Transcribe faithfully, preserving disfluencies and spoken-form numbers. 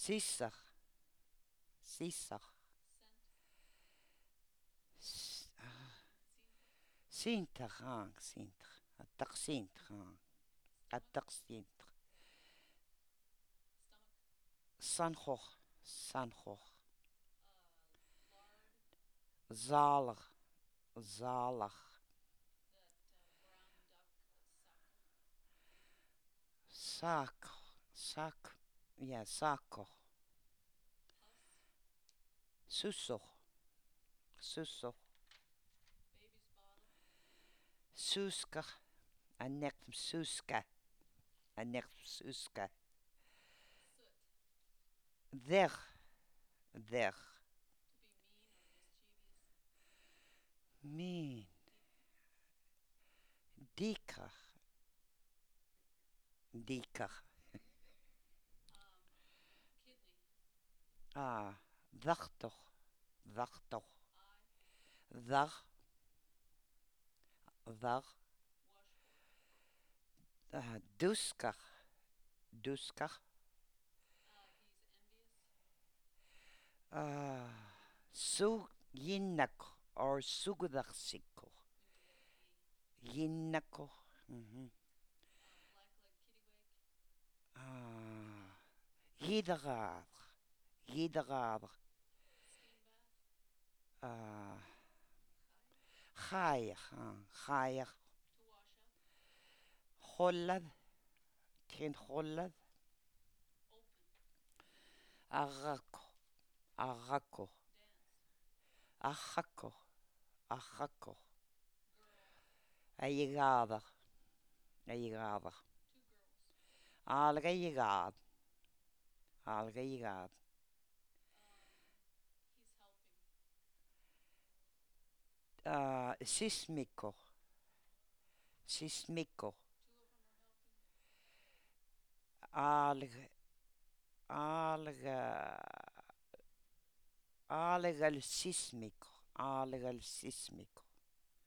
Sisser. Sisser. Sinter. Ah, sinter. Atter sinter. Atter sinter. Sanchor. Sanchor. Zaler. Zaler. Suiker. Suiker. Ja, suiker. Sussel. Sussel. Susker. En nekt hem suske. En nekt hem suske. Der. Der. Mean. Dikker. Dikker. Ah. Wartig. Wartig. War. War. Uh, dusker. Dusker. Uh, Su Yinnako or Sugdarsiko. Yinnako. Mhm. Ah. Hidraar. Hidraar. Ah. Gaier. Ah. Gaier. Hollad. Geen hollad. Arako. Arako. Arako. Arako. Aigader. Aigader. Algaigad. Algaigad. Uh, sismico. Sismico. Alga. Alga. Algal sismico. Algal sismico.